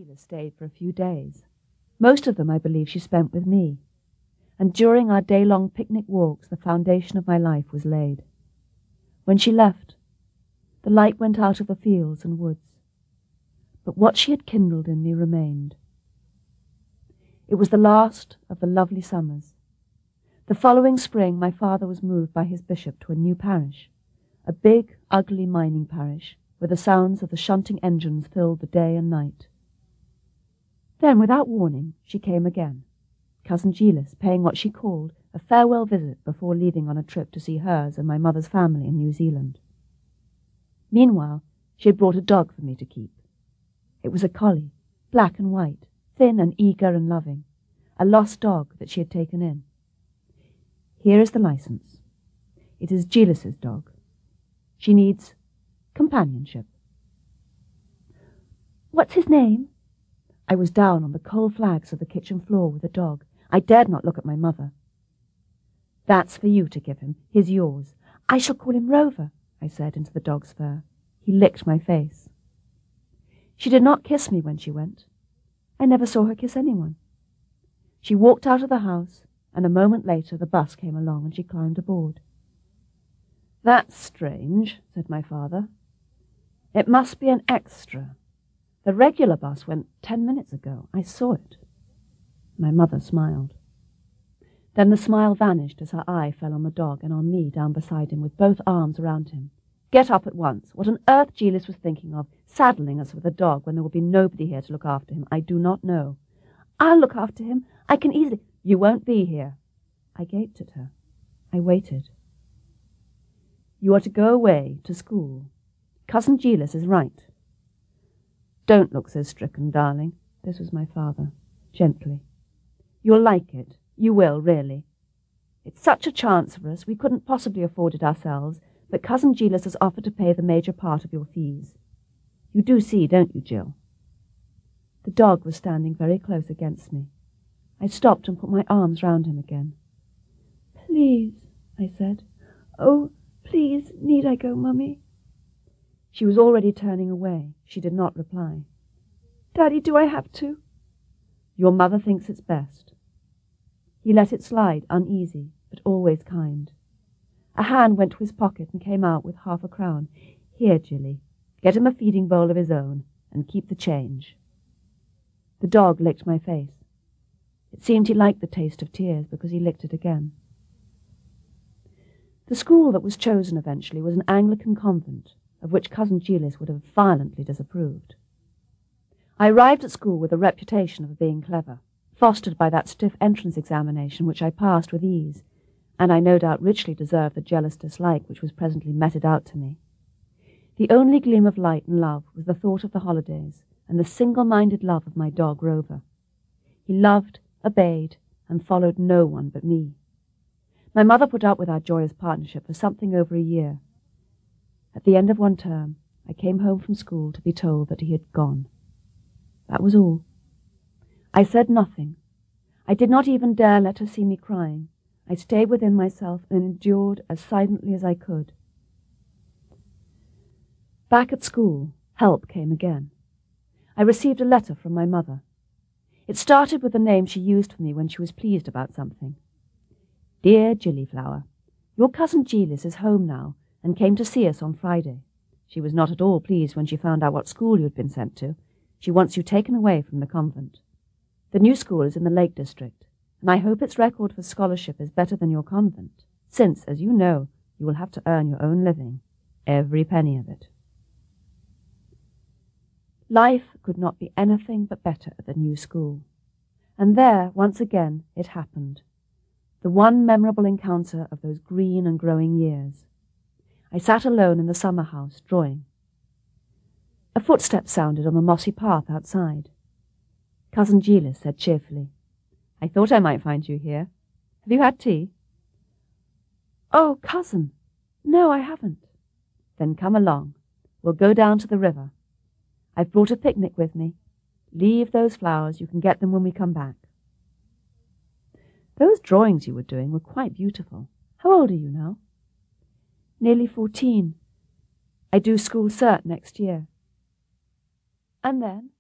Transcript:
Giles stayed for a few days. Most of them, I believe, she spent with me. And during our day-long picnic walks, the foundation of my life was laid. When she left, the light went out of the fields and woods. But what she had kindled in me remained. It was the last of the lovely summers. The following spring, my father was moved by his bishop to a new parish, a big, ugly mining parish, where the sounds of the shunting engines filled the day and night. Then, without warning, she came again, Cousin Giles paying what she called a farewell visit before leaving on a trip to see hers and my mother's family in New Zealand. Meanwhile, she had brought a dog for me to keep. It was a collie, black and white, thin and eager and loving, a lost dog that she had taken in. Here is the license. It is Giles's dog. She needs companionship. What's his name? I was down on the coal flags of the kitchen floor with the dog. I dared not look at my mother. That's for you to give him. He's yours. I shall call him Rover, I said into the dog's fur. He licked my face. She did not kiss me when she went. I never saw her kiss anyone. She walked out of the house, and a moment later the bus came along and she climbed aboard. That's strange, said my father. It must be an extra. The regular bus went 10 minutes ago. I saw it. My mother smiled. Then the smile vanished as her eye fell on the dog and on me down beside him with both arms around him. Get up at once. What on earth Giles was thinking of, saddling us with a dog when there will be nobody here to look after him, I do not know. I'll look after him. I can easily— You won't be here. I gaped at her. I waited. You are to go away to school. Cousin Giles is right. Don't look so stricken, darling. This was my father, gently. You'll like it. You will, really. It's such a chance for us. We couldn't possibly afford it ourselves, but Cousin Giles has offered to pay the major part of your fees. You do see, don't you, Jill? The dog was standing very close against me. I stopped and put my arms round him again. Please, I said. Oh, please, need I go, Mummy? She was already turning away. She did not reply. Daddy, do I have to? Your mother thinks it's best. He let it slide, uneasy, but always kind. A hand went to his pocket and came out with half a crown. Here, Jilly, get him a feeding bowl of his own, and keep the change. The dog licked my face. It seemed he liked the taste of tears because he licked it again. The school that was chosen eventually was an Anglican convent, of which Cousin Giles would have violently disapproved. I arrived at school with a reputation of being clever, fostered by that stiff entrance examination which I passed with ease, and I no doubt richly deserved the jealous dislike which was presently meted out to me. The only gleam of light and love was the thought of the holidays and the single-minded love of my dog Rover. He loved, obeyed, and followed no one but me. My mother put up with our joyous partnership for something over a year. At the end of one term, I came home from school to be told that he had gone. That was all. I said nothing. I did not even dare let her see me crying. I stayed within myself and endured as silently as I could. Back at school, help came again. I received a letter from my mother. It started with the name she used for me when she was pleased about something. Dear Gillyflower, your cousin Giles is home now and came to see us on Friday. She was not at all pleased when she found out what school you had been sent to. She wants you taken away from the convent. The new school is in the Lake District, and I hope its record for scholarship is better than your convent, since, as you know, you will have to earn your own living, every penny of it. Life could not be anything but better at the new school. And there, once again, it happened. The one memorable encounter of those green and growing years. I sat alone in the summer house, drawing. A footstep sounded on the mossy path outside. Cousin Giles said cheerfully, I thought I might find you here. Have you had tea? Oh, cousin, no, I haven't. Then come along. We'll go down to the river. I've brought a picnic with me. Leave those flowers. You can get them when we come back. Those drawings you were doing were quite beautiful. How old are you now? Nearly 14. I do school cert next year. And then?